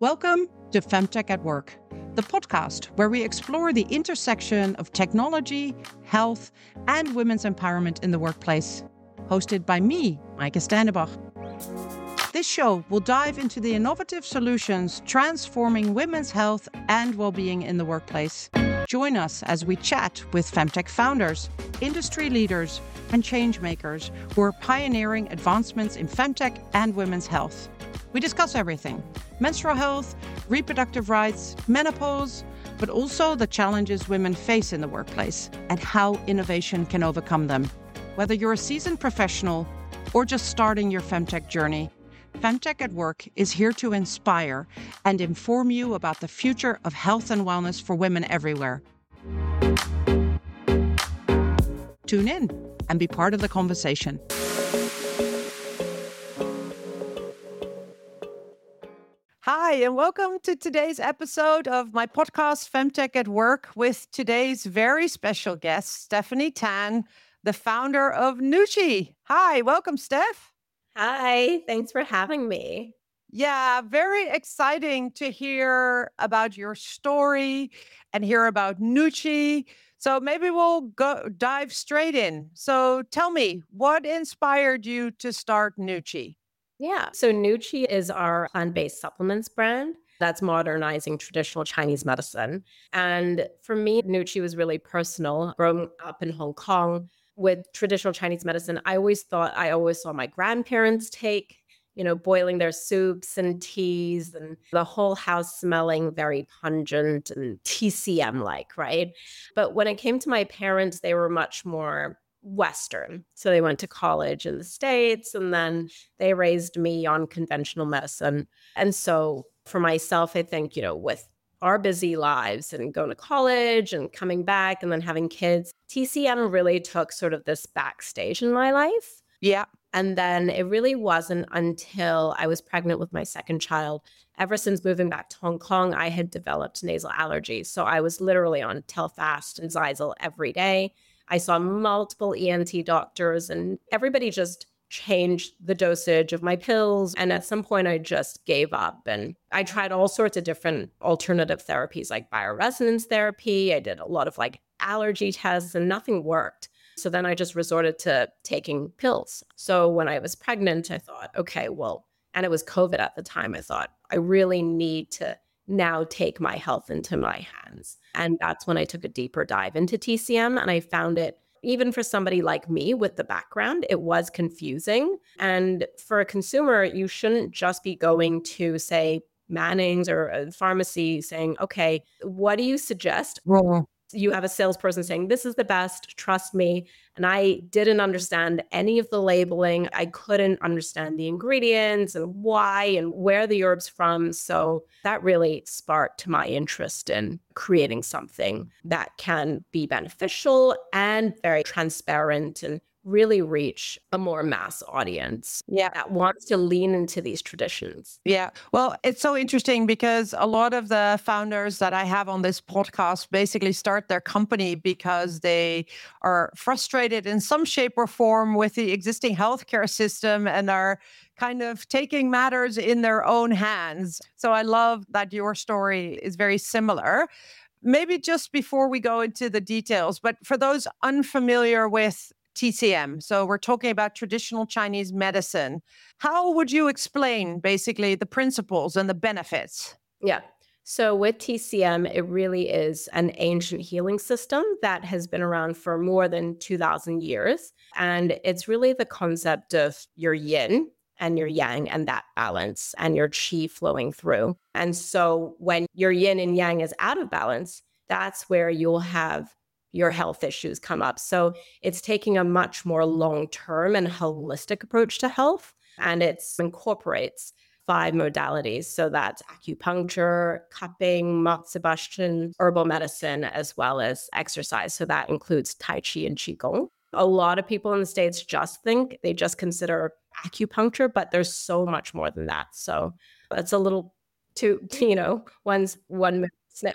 Welcome to Femtech at Work, the podcast where we explore the intersection of technology, health, and women's empowerment in the workplace. Hosted by me, Maaike Steinebach. This show will dive into the innovative solutions transforming women's health and well-being in the workplace. Join us as we chat with Femtech founders, industry leaders, and change makers who are pioneering advancements in Femtech and women's health. We discuss everything: menstrual health, reproductive rights, menopause, but also the challenges women face in the workplace and how innovation can overcome them. Whether you're a seasoned professional or just starting your Femtech journey, Femtech at Work is here to inspire and inform you about the future of health and wellness for women everywhere. Tune in and be part of the conversation. Hi, and welcome to today's episode of my podcast, Femtech at Work, with today's very special guest, Stephanie Tan, the founder of Nuuchi. Hi, welcome, Steph. Hi, thanks for having me. Yeah, very exciting to hear about your story and hear about Nuuchi. So maybe we'll dive straight in. So tell me, what inspired you to start Nuuchi? Yeah, so Nuuchi is our plant-based supplements brand that's modernizing traditional Chinese medicine. And for me, Nuuchi was really personal. Growing up in Hong Kong with traditional Chinese medicine, I always saw my grandparents take, boiling their soups and teas and the whole house smelling very pungent and TCM-like, right? But when it came to my parents, they were much more Western. So they went to college in the States and then they raised me on conventional medicine. And so for myself, I think, with our busy lives and going to college and coming back and then having kids, TCM really took sort of this backstage in my life. Yeah. And then it really wasn't until I was pregnant with my second child. Ever since moving back to Hong Kong, I had developed nasal allergies. So I was literally on Telfast and Xyzal every day. I saw multiple ENT doctors and everybody just changed the dosage of my pills. And at some point I just gave up and I tried all sorts of different alternative therapies like bioresonance therapy. I did a lot of allergy tests and nothing worked. So then I just resorted to taking pills. So when I was pregnant, I thought, okay, well, and it was COVID at the time, I thought I really need to now take my health into my hands. And that's when I took a deeper dive into TCM. And I found it, even for somebody like me with the background, it was confusing. And for a consumer, you shouldn't just be going to, say, Manning's or a pharmacy saying, okay, what do you suggest? Well, you have a salesperson saying, this is the best, trust me. And I didn't understand any of the labeling. I couldn't understand the ingredients and why and where the herb's from. So that really sparked my interest in creating something that can be beneficial and very transparent and really reach a more mass audience that wants to lean into these traditions. Yeah. Well, it's so interesting because a lot of the founders that I have on this podcast basically start their company because they are frustrated in some shape or form with the existing healthcare system and are kind of taking matters in their own hands. So I love that your story is very similar. Maybe just before we go into the details, but for those unfamiliar with TCM, so we're talking about traditional Chinese medicine. How would you explain basically the principles and the benefits? Yeah. So with TCM, it really is an ancient healing system that has been around for more than 2,000 years. And it's really the concept of your yin and your yang and that balance and your qi flowing through. And so when your yin and yang is out of balance, that's where you'll have your health issues come up. So it's taking a much more long-term and holistic approach to health. And it incorporates 5 modalities. So that's acupuncture, cupping, moxibustion, herbal medicine, as well as exercise. So that includes Tai Chi and Qigong. A lot of people in the States they just consider acupuncture, but there's so much more than that. So it's a little too, one snip.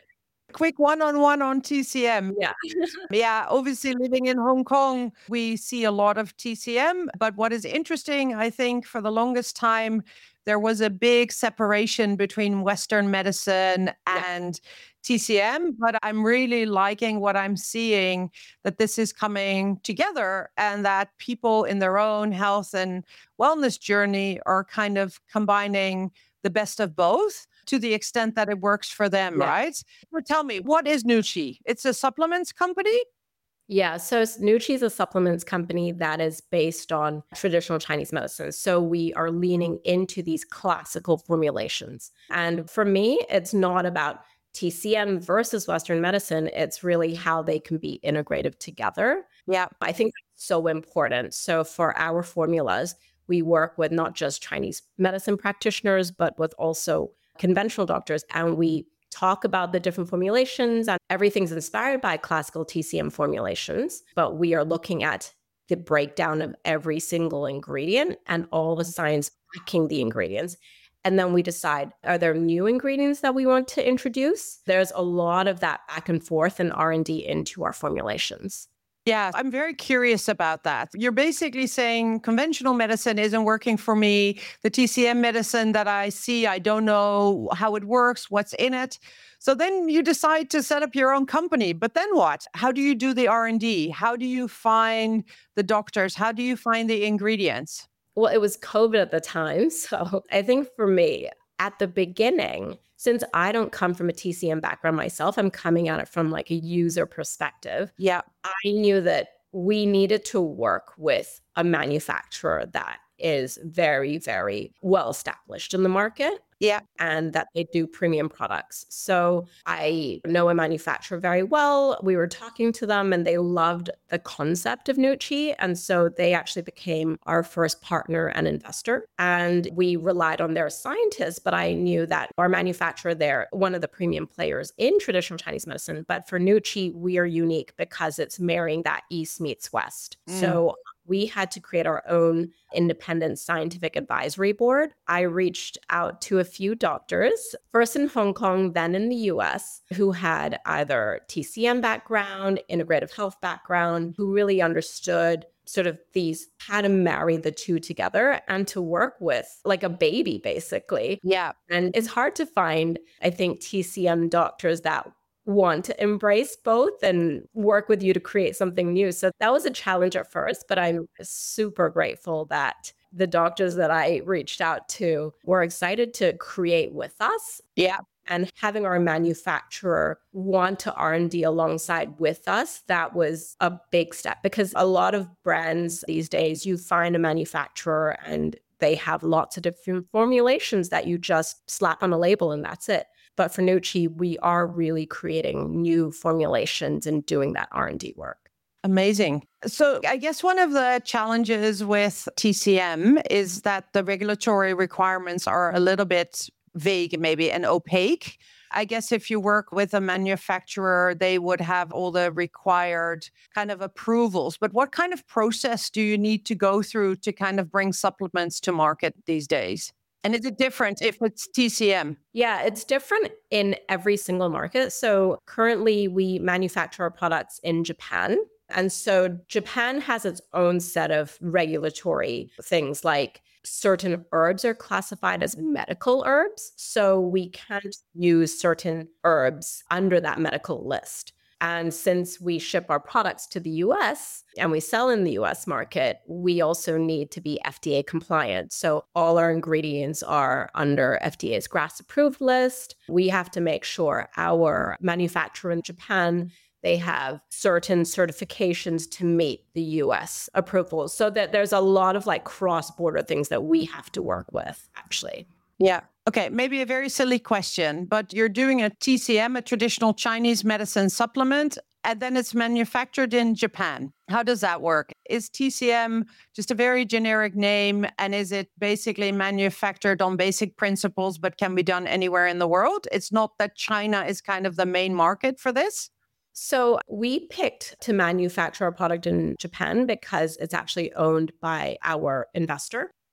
Quick one-on-one on TCM. Yeah. Yeah, obviously living in Hong Kong, we see a lot of TCM. But what is interesting, I think for the longest time, there was a big separation between Western medicine Yeah. and TCM. But I'm really liking what I'm seeing, that this is coming together and that people in their own health and wellness journey are kind of combining the best of both to the extent that it works for them, Yeah. right? But tell me, what is Nuchi? It's a supplements company? Yeah, so Nuchi is a supplements company that is based on traditional Chinese medicine. So we are leaning into these classical formulations. And for me, it's not about TCM versus Western medicine. It's really how they can be integrated together. Yeah. I think that's so important. So for our formulas, we work with not just Chinese medicine practitioners, but with also conventional doctors. And we talk about the different formulations, and everything's inspired by classical TCM formulations. But we are looking at the breakdown of every single ingredient and all the science backing the ingredients. And then we decide, are there new ingredients that we want to introduce? There's a lot of that back and forth and R&D into our formulations. Yeah, I'm very curious about that. You're basically saying conventional medicine isn't working for me. The TCM medicine that I see, I don't know how it works, what's in it. So then you decide to set up your own company. But then what? How do you do the R&D? How do you find the doctors? How do you find the ingredients? Well, it was COVID at the time. So I think for me, at the beginning, since I don't come from a TCM background myself, I'm coming at it from like a user perspective. Yeah. I knew that we needed to work with a manufacturer that is very, very well established in the market. Yeah. And that they do premium products. So I know a manufacturer very well. We were talking to them and they loved the concept of Nuchi. And so they actually became our first partner and investor. And we relied on their scientists, but I knew that our manufacturer, they're one of the premium players in traditional Chinese medicine. But for Nuchi, we are unique because it's marrying that East meets West. So we had to create our own independent scientific advisory board. I reached out to a few doctors, first in Hong Kong, then in the US, who had either TCM background, integrative health background, who really understood sort of these, how to marry the two together and to work with like a baby, basically. Yeah. And it's hard to find, I think, TCM doctors that want to embrace both and work with you to create something new. So that was a challenge at first, but I'm super grateful that the doctors that I reached out to were excited to create with us. Yeah. And having our manufacturer want to R&D alongside with us, that was a big step, because a lot of brands these days, you find a manufacturer and they have lots of different formulations that you just slap on a label and that's it. But for Nuchi, we are really creating new formulations and doing that R&D work. Amazing. So I guess one of the challenges with TCM is that the regulatory requirements are a little bit vague, maybe, and opaque. I guess if you work with a manufacturer, they would have all the required kind of approvals. But what kind of process do you need to go through to kind of bring supplements to market these days? And is it different if it's TCM? Yeah, it's different in every single market. So currently we manufacture our products in Japan. And so Japan has its own set of regulatory things, like certain herbs are classified as medical herbs. So we can't use certain herbs under that medical list. And since we ship our products to the US and we sell in the US market, we also need to be FDA compliant. So all our ingredients are under FDA's GRAS approved list. We have to make sure our manufacturer in Japan, they have certain certifications to meet the US approvals. So that there's a lot of like cross-border things that we have to work with, actually. Yeah. Okay, maybe a very silly question, but you're doing a TCM, a traditional Chinese medicine supplement, and then it's manufactured in Japan. How does that work? Is TCM just a very generic name, and is it basically manufactured on basic principles but can be done anywhere in the world? It's not that China is kind of the main market for this? So we picked to manufacture our product in Japan because it's actually owned by our investor.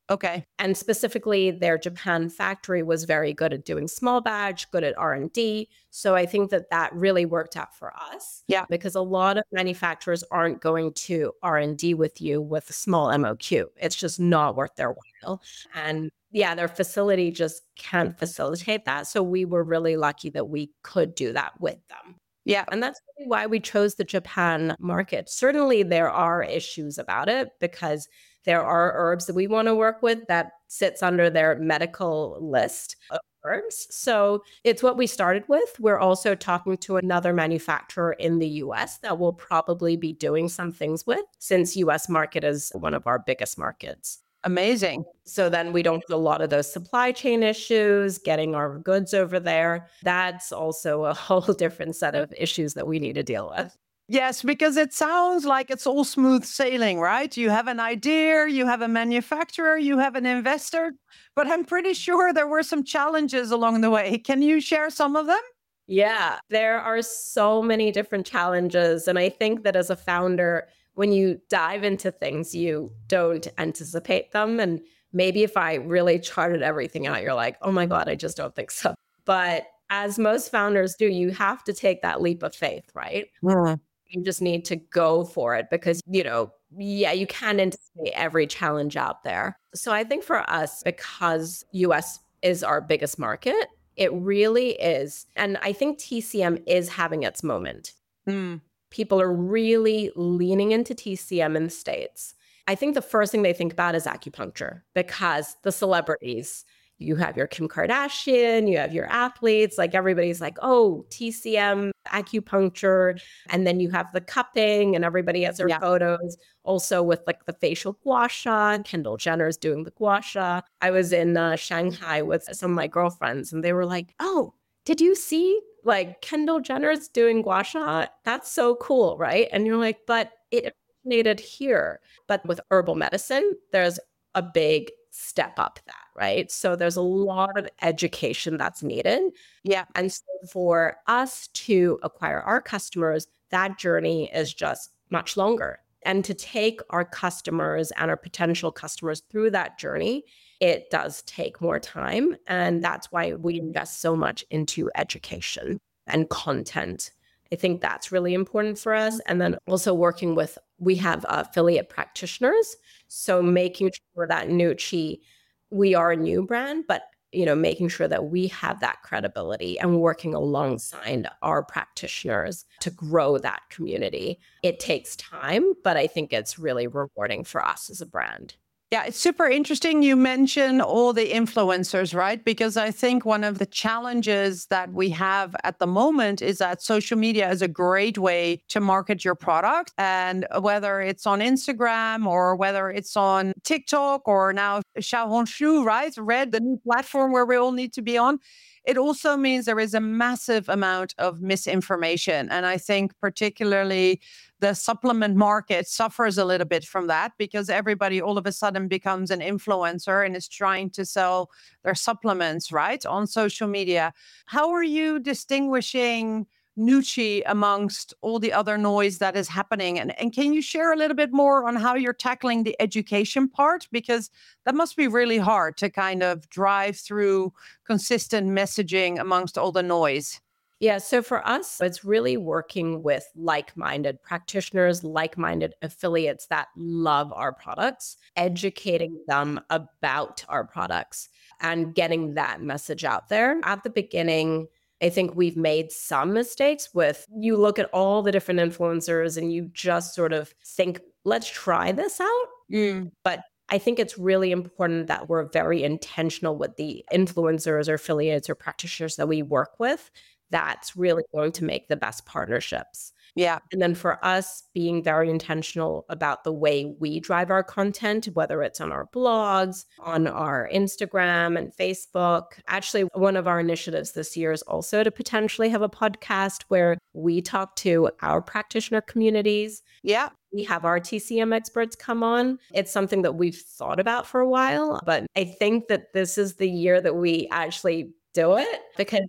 Okay. And specifically, their Japan factory was very good at doing small batch, good at R&D. So I think that that really worked out for us Yeah. because a lot of manufacturers aren't going to R&D with you with a small MOQ. It's just not worth their while. And yeah, their facility just can't facilitate that. So we were really lucky that we could do that with them. Yeah. And that's really why we chose the Japan market. Certainly, there are issues about it because there are herbs that we want to work with that sits under their medical list of herbs. So it's what we started with. We're also talking to another manufacturer in the US that we'll probably be doing some things with since US market is one of our biggest markets. Amazing. So then we don't have a lot of those supply chain issues, getting our goods over there. That's also a whole different set of issues that we need to deal with. Yes, because it sounds like it's all smooth sailing, right? You have an idea, you have a manufacturer, you have an investor, but I'm pretty sure there were some challenges along the way. Can you share some of them? Yeah, there are so many different challenges. And I think that as a founder, when you dive into things, you don't anticipate them. And maybe if I really charted everything out, you're like, oh my God, I just don't think so. But as most founders do, you have to take that leap of faith, right? Mm. You just need to go for it because, yeah, you can't anticipate every challenge out there. So I think for us, because US is our biggest market, it really is. And I think TCM is having its moment. Mm. People are really leaning into TCM in the States. I think the first thing they think about is acupuncture because the celebrities, you have your Kim Kardashian, you have your athletes, like everybody's like, oh, TCM, acupuncture. And then you have the cupping and everybody has their Yeah. photos also with like the facial gua sha. Kendall Jenner's doing the gua sha. I was in Shanghai with some of my girlfriends and they were like, oh, did you see like Kendall Jenner's doing gua sha? That's so cool, right? And you're like, but it originated here. But with herbal medicine, there's a big step up that, right? So there's a lot of education that's needed. Yeah. And so for us to acquire our customers, that journey is just much longer. And to take our customers and our potential customers through that journey, it does take more time. And that's why we invest so much into education and content. I think that's really important for us. And then also working with, we have affiliate practitioners. So making sure that Nuuchi, we are a new brand, but making sure that we have that credibility and working alongside our practitioners to grow that community. It takes time, but I think it's really rewarding for us as a brand. Yeah, it's super interesting. You mentioned all the influencers, right? Because I think one of the challenges that we have at the moment is that social media is a great way to market your product. And whether it's on Instagram or whether it's on TikTok or now Xiaohongshu, right? Red, the new platform where we all need to be on. It also means there is a massive amount of misinformation. And I think particularly the supplement market suffers a little bit from that because everybody all of a sudden becomes an influencer and is trying to sell their supplements, right, on social media. How are you distinguishing Nuuchi amongst all the other noise that is happening? And can you share a little bit more on how you're tackling the education part? Because that must be really hard to kind of drive through consistent messaging amongst all the noise. Yeah, so for us, it's really working with like-minded practitioners, like-minded affiliates that love our products, educating them about our products and getting that message out there. At the beginning, I think we've made some mistakes with you look at all the different influencers and you just sort of think, let's try this out. But I think it's really important that we're very intentional with the influencers or affiliates or practitioners that we work with. That's really going to make the best partnerships. Yeah. And then for us, being very intentional about the way we drive our content, whether it's on our blogs, on our Instagram and Facebook. Actually, one of our initiatives this year is also to potentially have a podcast where we talk to our practitioner communities. Yeah. We have our TCM experts come on. It's something that we've thought about for a while, but I think that this is the year that we actually do it because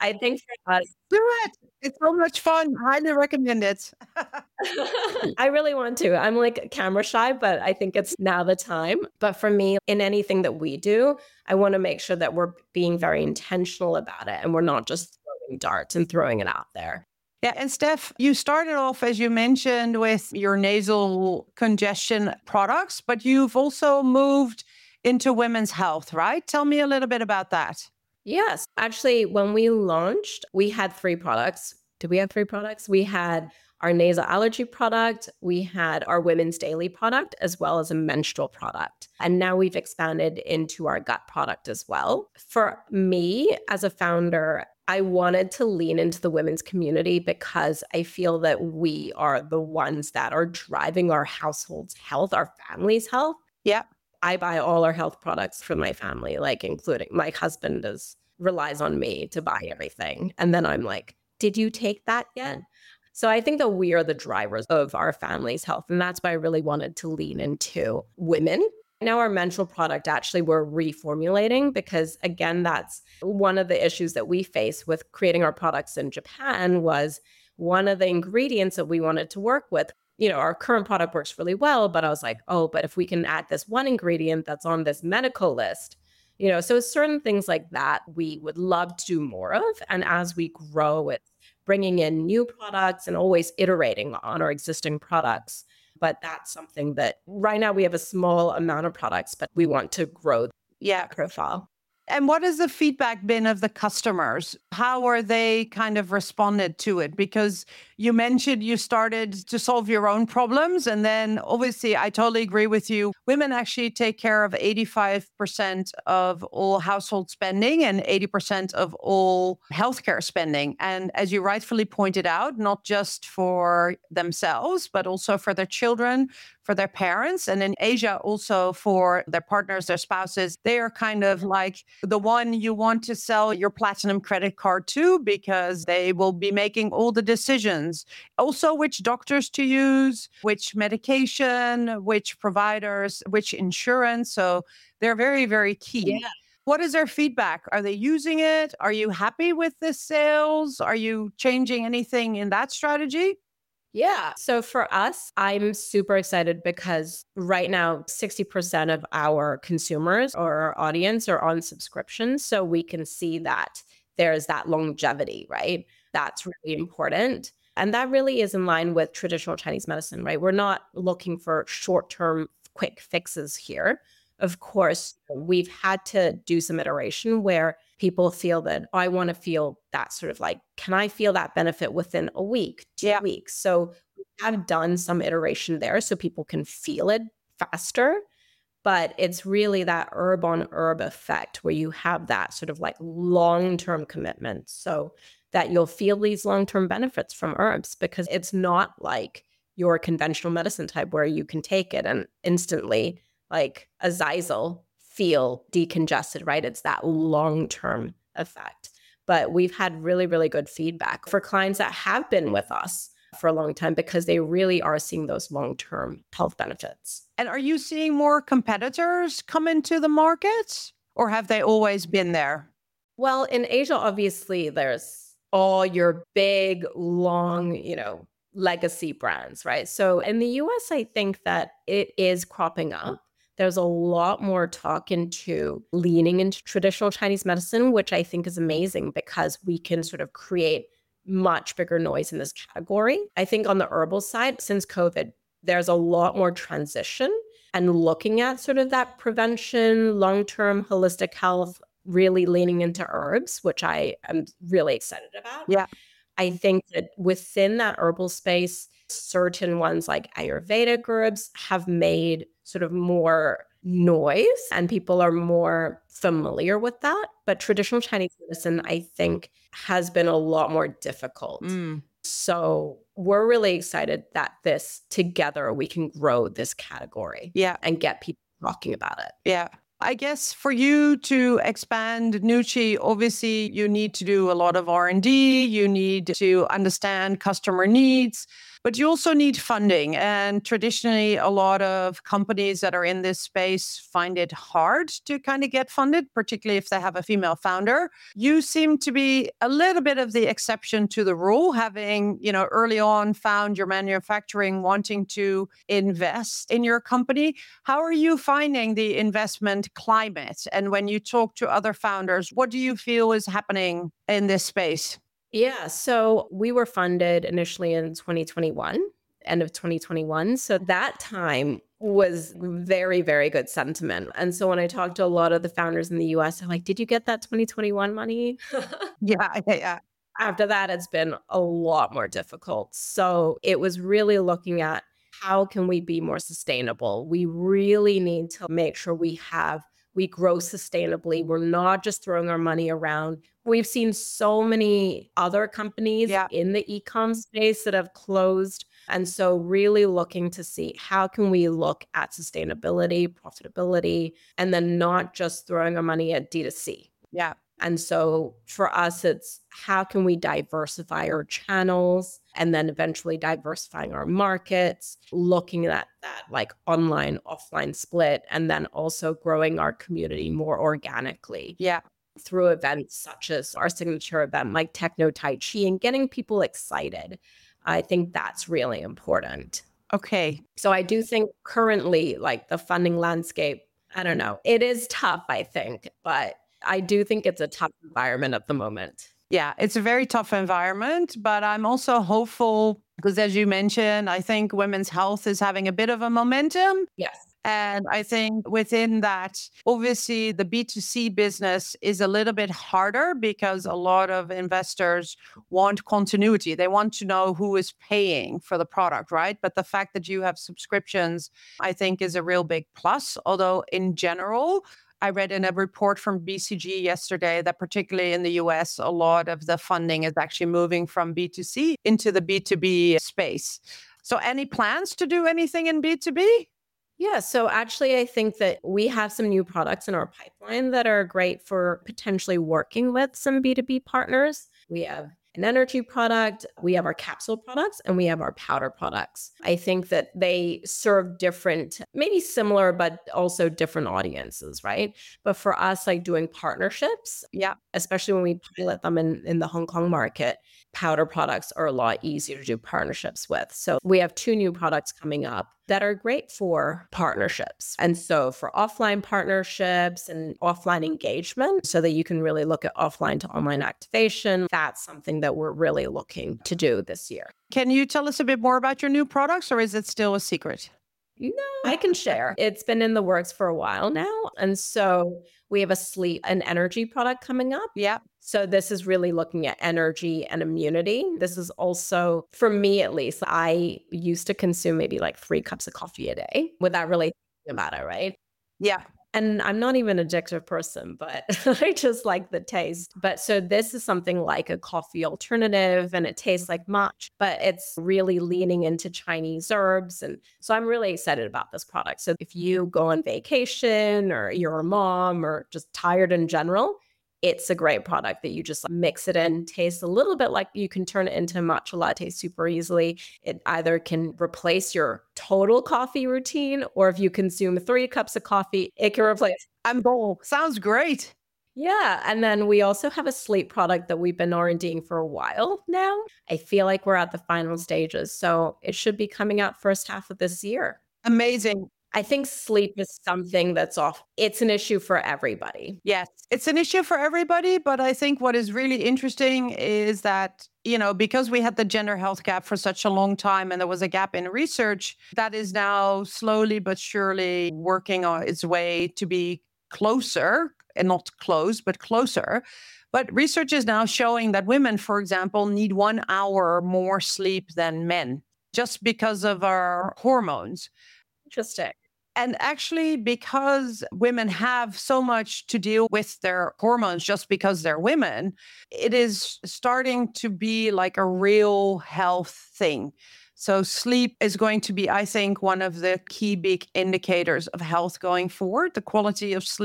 I think for us, Do it. It's so much fun. Highly recommend it. I really want to. I'm like camera shy, but I think it's now the time. But for me, in anything that we do, I want to make sure that we're being very intentional about it and we're not just throwing darts and throwing it out there. Yeah, and Steph, you started off, as you mentioned, with your nasal congestion products, but you've also moved into women's health, right? Tell me a little bit about that. Yes. Actually, when we launched, we had 3 products. Did we have 3 products? We had our nasal allergy product, we had our women's daily product, as well as a menstrual product. And now we've expanded into our gut product as well. For me, as a founder, I wanted to lean into the women's community because I feel that we are the ones that are driving our household's health, our family's health. Yeah. I buy all our health products for my family, like including my husband relies on me to buy everything. And then I'm like, did you take that yet? So I think that we are the drivers of our family's health. And that's why I really wanted to lean into women. Now our menstrual product, actually, we're reformulating because, again, that's one of the issues that we face with creating our products in Japan was one of the ingredients that we wanted to work with. Our current product works really well, but I was like, oh, but if we can add this one ingredient that's on this medical list, so certain things like that we would love to do more of. And as we grow, it's bringing in new products and always iterating on our existing products. But that's something that right now we have a small amount of products, but we want to grow that profile. And what has the feedback been of the customers? How are they kind of responded to it? Because you mentioned you started to solve your own problems. And then obviously, I totally agree with you. Women actually take care of 85% of all household spending and 80% of all healthcare spending. And as you rightfully pointed out, not just for themselves, but also for their children, for their parents, and in Asia also for their partners, their spouses. They are kind of like the one you want to sell your platinum credit card to because they will be making all the decisions. Also, which doctors to use, which medication, which providers, which insurance. So they're very, very key. Yeah. What is their feedback? Are they using it? Are you happy with the sales? Are you changing anything in that strategy? Yeah. So for us, I'm super excited because right now, 60% of our consumers or our audience are on subscriptions. So we can see that there's that longevity, right? That's really important. And that really is in line with traditional Chinese medicine, right? We're not looking for short-term quick fixes here. Of course, we've had to do some iteration where people feel that, oh, I want to feel that sort of like, can I feel that benefit within a week, 2 weeks? So we have done some iteration there so people can feel it faster. But it's really that herb on herb effect where you have that sort of like long-term commitment so that you'll feel these long-term benefits from herbs because it's not like your conventional medicine type where you can take it and instantly, like a Zyzal, feel decongested, right? It's that long-term effect. But we've had really, really good feedback for clients that have been with us for a long time because they really are seeing those long-term health benefits. And are you seeing more competitors come into the market or have they always been there? Well, in Asia, obviously, there's all your big, long, legacy brands, right? So in the US, I think that it is cropping up. There's a lot more talk into leaning into traditional Chinese medicine, which I think is amazing because we can sort of create much bigger noise in this category. I think on the herbal side, since COVID, there's a lot more transition and looking at sort of that prevention, long-term holistic health, really leaning into herbs, which I am really excited about. Yeah. I think that within that herbal space, certain ones like Ayurvedic herbs have made sort of more noise and people are more familiar with that. But traditional Chinese medicine, I think, has been a lot more difficult. So we're really excited that this together, we can grow this category and get people talking about it. Yeah. I guess for you to expand Nuchi, obviously you need to do a lot of R&D. You need to understand customer needs. But you also need funding. And traditionally, a lot of companies that are in this space find it hard to kind of get funded, particularly if they have a female founder. You seem to be a little bit of the exception to the rule, having, early on found your manufacturing, wanting to invest in your company. How are you finding the investment climate? And when you talk to other founders, what do you feel is happening in this space? Yeah. So we were funded initially in 2021, end of 2021. So that time was very, very good sentiment. And so when I talked to a lot of the founders in the US, I'm like, did you get that 2021 money? Yeah, yeah. After that, it's been a lot more difficult. So it was really looking at how can we be more sustainable? We really need to make sure we grow sustainably. We're not just throwing our money around. We've seen so many other companies Yeah. in the e-com space that have closed. And so really looking to see how can we look at sustainability, profitability, and then not just throwing our money at D2C. Yeah. And so for us, it's how can we diversify our channels and then eventually diversifying our markets, looking at that like online, offline split, and then also growing our community more organically. Yeah. Through events such as our signature event like Techno Tai Chi and getting people excited. I think that's really important. Okay. So I do think currently like the funding landscape, I don't know, it is tough, I think, but I do think it's a tough environment at the moment. Yeah, it's a very tough environment, but I'm also hopeful because, as you mentioned, I think women's health is having a bit of a momentum. Yes. And I think within that, obviously, the B2C business is a little bit harder because a lot of investors want continuity. They want to know who is paying for the product, right? But the fact that you have subscriptions, I think, is a real big plus. Although, in general, I read in a report from BCG yesterday that particularly in the US, a lot of the funding is actually moving from B2C into the B2B space. So any plans to do anything in B2B? Yeah. So actually, I think that we have some new products in our pipeline that are great for potentially working with some B2B partners. We have an energy product, we have our capsule products, and we have our powder products. I think that they serve different, maybe similar, but also different audiences, right? But for us, like doing partnerships, Yeah. especially when we pilot them in the Hong Kong market, powder products are a lot easier to do partnerships with. So we have 2 new products coming up that are great for partnerships. And so for offline partnerships and offline engagement, so that you can really look at offline to online activation, that's something that we're really looking to do this year. Can you tell us a bit more about your new products, or is it still a secret? No, I can share. It's been in the works for a while now. And so we have an energy product coming up. Yeah. So this is really looking at energy and immunity. This is also, for me at least, I used to consume maybe like 3 cups of coffee a day without really thinking about it, right? Yeah. And I'm not even an addictive person, but I just like the taste. But so this is something like a coffee alternative and it tastes like matcha, but it's really leaning into Chinese herbs. And so I'm really excited about this product. So if you go on vacation or you're a mom or just tired in general, it's a great product that you just mix it in, tastes a little bit like you can turn it into a matcha latte super easily. It either can replace your total coffee routine, or if you consume 3 cups of coffee, it can replace. I'm bold. Sounds great. Yeah. And then we also have a sleep product that we've been R&Ding for a while now. I feel like we're at the final stages. So it should be coming out first half of this year. Amazing. I think sleep is something that's it's an issue for everybody. Yes, it's an issue for everybody. But I think what is really interesting is that, because we had the gender health gap for such a long time and there was a gap in research, that is now slowly but surely working on its way to be closer, and not close, but closer. But research is now showing that women, for example, need 1 hour more sleep than men just because of our hormones. Interesting. And actually, because women have so much to deal with their hormones just because they're women, it is starting to be like a real health thing. So sleep is going to be, I think, one of the key big indicators of health going forward, the quality of sleep.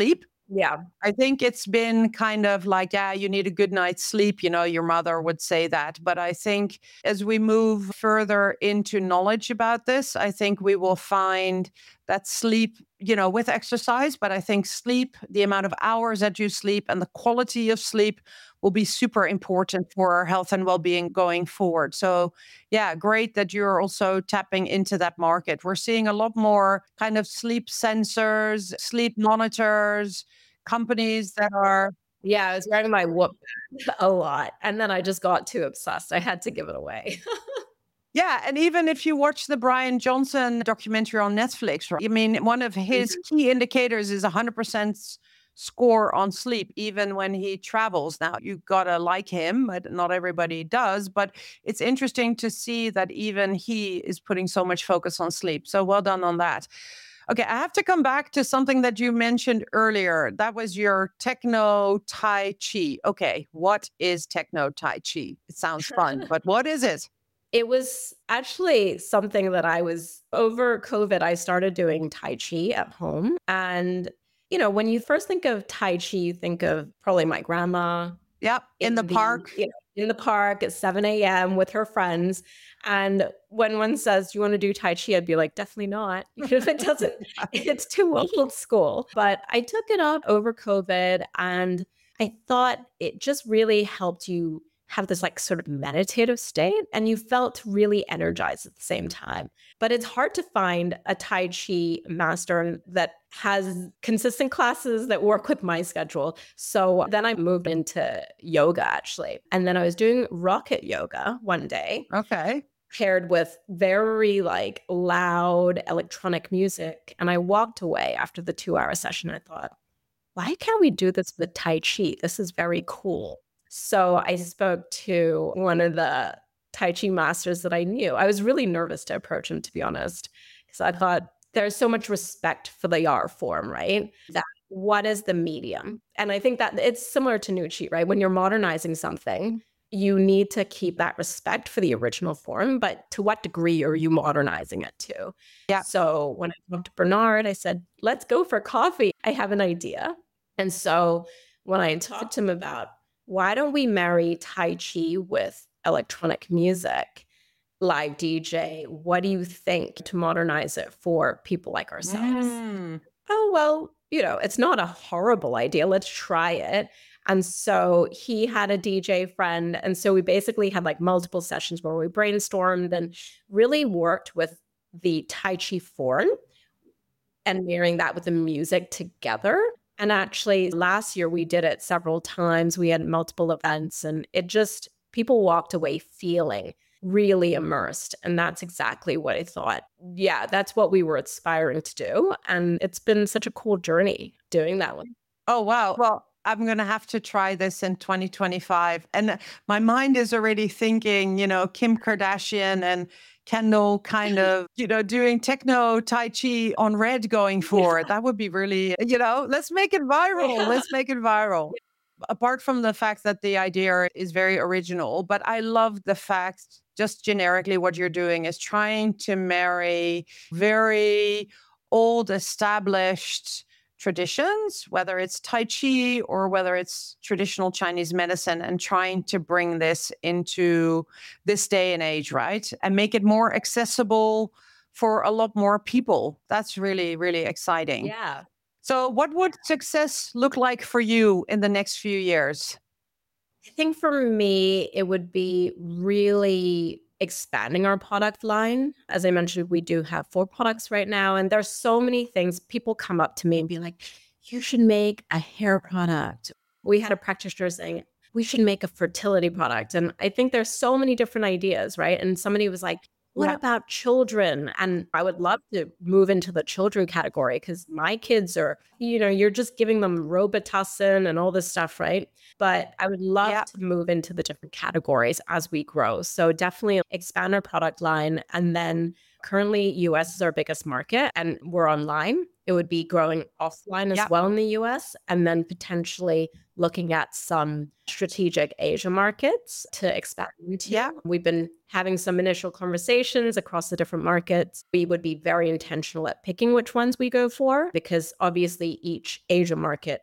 Yeah. I think it's been kind of like, yeah, you need a good night's sleep. Your mother would say that. But I think as we move further into knowledge about this, I think we will find that sleep, with exercise, but I think sleep, the amount of hours that you sleep and the quality of sleep will be super important for our health and well-being going forward. So yeah, great that you're also tapping into that market. We're seeing a lot more kind of sleep sensors, sleep monitors, companies that are. Yeah, I was wearing my Whoop a lot, and then I just got too obsessed. I had to give it away. Yeah, and even if you watch the Brian Johnson documentary on Netflix, right? I mean, one of his Mhm. key indicators is 100% score on sleep, even when he travels. Now, you gotta like him, but not everybody does. But it's interesting to see that even he is putting so much focus on sleep. So well done on that. Okay, I have to come back to something that you mentioned earlier. That was your techno Tai Chi. Okay, what is techno Tai Chi? It sounds fun, but what is it? It was actually something that I was over COVID, I started doing Tai Chi at home. And, when you first think of Tai Chi, you think of probably my grandma Yep, in the in park. in the park at 7 a.m. with her friends. And when one says, "Do you want to do Tai Chi?" I'd be like, definitely not. Even if it doesn't, it's too old school. But I took it up over COVID and I thought it just really helped you have this like sort of meditative state and you felt really energized at the same time. But it's hard to find a Tai Chi master that has consistent classes that work with my schedule. So then I moved into yoga actually. And then I was doing rocket yoga one day Okay. paired with very like loud electronic music. And I walked away after the 2 hour session. I thought, why can't we do this with Tai Chi? This is very cool. So I spoke to one of the Tai Chi masters that I knew. I was really nervous to approach him, to be honest, because I thought there's so much respect for the art form, right? That what is the medium? And I think that it's similar to Nucci, right? When you're modernizing something, you need to keep that respect for the original form, but to what degree are you modernizing it to? Yeah. So when I talked to Bernard, I said, let's go for coffee. I have an idea. And so when I talked to him about why don't we marry Tai Chi with electronic music, live DJ, what do you think to modernize it for people like ourselves? Mm. Oh, well, it's not a horrible idea. Let's try it. And so he had a DJ friend. And so we basically had like multiple sessions where we brainstormed and really worked with the Tai Chi form and marrying that with the music together. And actually, last year we did it several times. We had multiple events, and it just, people walked away feeling really immersed. And that's exactly what I thought. Yeah, that's what we were aspiring to do. And it's been such a cool journey doing that one. Oh, wow. Well, I'm going to have to try this in 2025. And my mind is already thinking, Kim Kardashian and Kendall kind of, doing techno Tai Chi on Red going forward. That would be really, let's make it viral. Yeah. Let's make it viral. Apart from the fact that the idea is very original, but I love the fact, just generically, what you're doing is trying to marry very old, established traditions, whether it's Tai Chi or whether it's traditional Chinese medicine, and trying to bring this into this day and age, right? And make it more accessible for a lot more people. That's really, really exciting. Yeah. So, what would success look like for you in the next few years? I think for me, it would be really expanding our product line. As I mentioned, we do have 4 products right now, and there's so many things. People come up to me and be like, you should make a hair product. We had a practitioner saying, we should make a fertility product. And I think there's so many different ideas, right? And somebody was like, what Yeah. about children? And I would love to move into the children category because my kids are, you're just giving them Robitussin and all this stuff, right? But I would love Yeah. to move into the different categories as we grow. So definitely expand our product line. And then currently, US is our biggest market and we're online. It would be growing offline as Yeah. well in the US, and then potentially looking at some strategic Asia markets to expand into. Yeah. We've been having some initial conversations across the different markets. We would be very intentional at picking which ones we go for because obviously each Asia market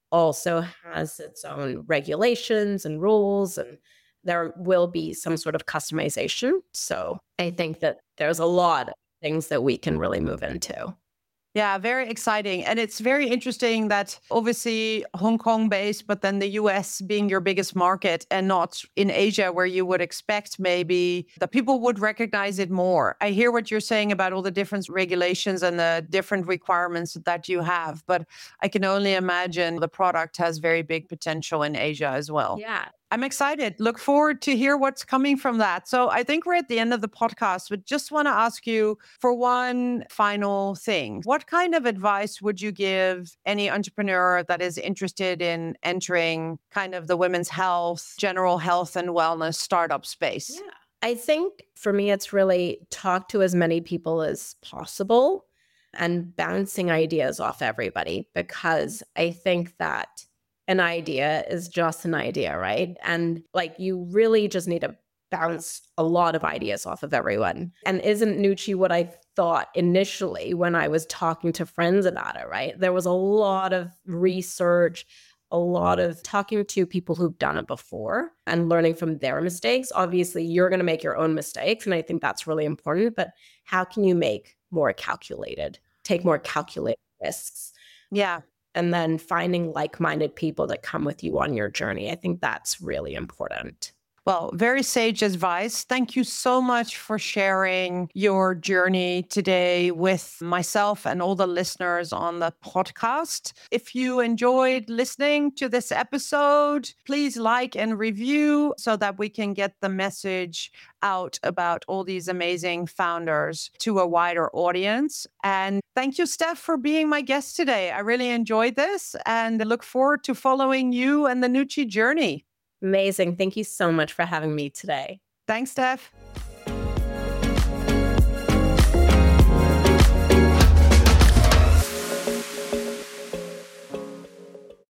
also has its own regulations and rules, and there will be some sort of customization. So I think that there's a lot of things that we can really move into. Yeah, very exciting. And it's very interesting that obviously Hong Kong based, but then the US being your biggest market and not in Asia, where you would expect maybe that people would recognize it more. I hear what you're saying about all the different regulations and the different requirements that you have, but I can only imagine the product has very big potential in Asia as well. Yeah. I'm excited. Look forward to hear what's coming from that. So I think we're at the end of the podcast, but just want to ask you for one final thing. What kind of advice would you give any entrepreneur that is interested in entering kind of the women's health, general health and wellness startup space? Yeah. I think for me, it's really talk to as many people as possible and bouncing ideas off everybody, because I think that an idea is just an idea, right? And like you really just need to bounce a lot of ideas off of everyone. And isn't Nucci what I thought initially when I was talking to friends about it, right? There was a lot of research, a lot of talking to people who've done it before and learning from their mistakes. Obviously, you're going to make your own mistakes, and I think that's really important, but how can you make more calculated, take more calculated risks? Yeah. And then finding like-minded people that come with you on your journey. I think that's really important. Well, very sage advice. Thank you so much for sharing your journey today with myself and all the listeners on the podcast. If you enjoyed listening to this episode, please like and review so that we can get the message out about all these amazing founders to a wider audience. And thank you, Steph, for being my guest today. I really enjoyed this and look forward to following you and the Nucci journey. Amazing. Thank you so much for having me today. Thanks, Steph.